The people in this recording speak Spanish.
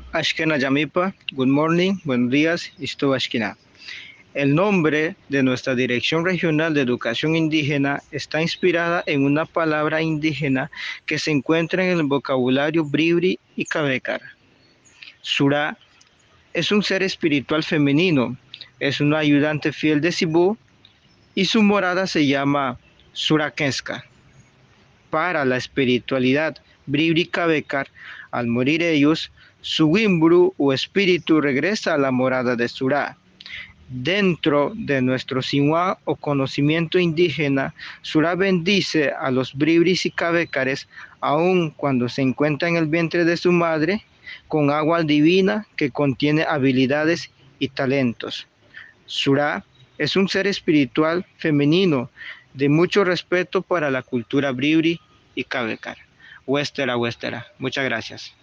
Ashkena Yamipa, good morning, buenos días, Isto Ashkena. El nombre de nuestra Dirección Regional de Educación Indígena está inspirada en una palabra indígena que se encuentra en el vocabulario bribri y cabecar. Surá es un ser espiritual femenino, es una ayudante fiel de Cibú y su morada se llama Surakenska. Para la espiritualidad bribri cabecar, al morir ellos, su wimbru o espíritu regresa a la morada de Surá. Dentro de nuestro sinhua o conocimiento indígena, Surá bendice a los bribris y cabecares aun cuando se encuentra en el vientre de su madre con agua divina que contiene habilidades y talentos. Surá es un ser espiritual femenino de mucho respeto para la cultura bribri y cabecar. Huéstera. Muchas gracias.